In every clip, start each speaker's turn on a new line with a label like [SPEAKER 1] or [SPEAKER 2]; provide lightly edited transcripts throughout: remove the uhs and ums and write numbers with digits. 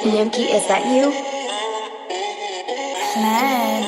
[SPEAKER 1] Yankee, is that you? Man.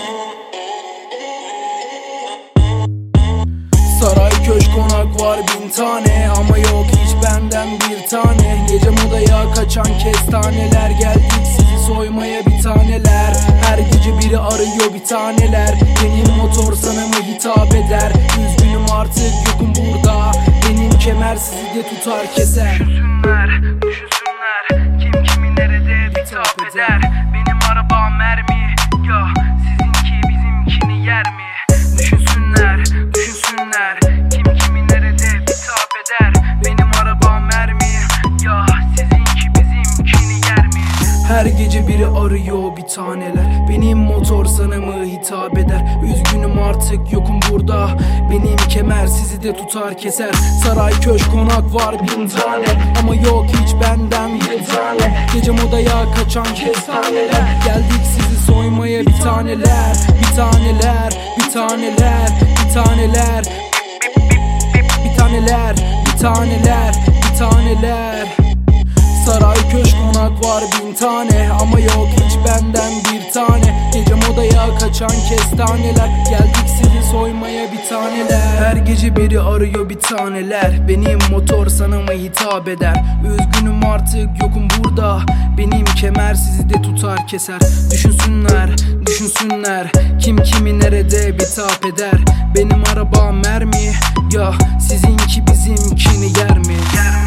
[SPEAKER 2] Saray, köşk, konak var 1000 tane, ama yok hiç benden bir tane. Gece modaya kaçan kestaneler, geldik sizi soymaya bir taneler. Her gece biri arıyor bir taneler, benim motor sana mı hitap eder? Üzgünüm artık yokum burada, benim kemer sizi de tutar keser.
[SPEAKER 3] Düşünsünler, kim kimi nerede hitap eder? Benim arabam mermi, ya sizinki bizimkini yer mi? Düşünsünler, kim kimi nerede hitap eder? Benim arabam mermi, ya sizinki bizimkini yer mi?
[SPEAKER 2] Her gece biri arıyor bir taneler, benim motor sana mı hitap eder? Üzgünüm artık yokum burada, benim kemer sizi de tutar keser. Saray, köşk, konak var 1000 tane, ama yok hiç benden bir tane. Gece modaya kaçan kestaneler, geldik sizi soymaya bir taneler. Bir taneler, bir taneler, bir taneler, bir taneler, bir taneler, bir taneler. Saray, köşk, konak var 1000 tane, ama yok hiç benden bir tane. Gece modaya kaçan kestaneler, geldik sizi soymaya bir taneler. Her gece biri arıyor bir taneler, benim motor sana mı hitap eder? Üzgünüm artık yokum burada, benim kemer sizi de tutar keser. Düşünsünler, kim kimi nerede bitap eder? Benim arabam mermi, ya sizinki bizimkini yer mi?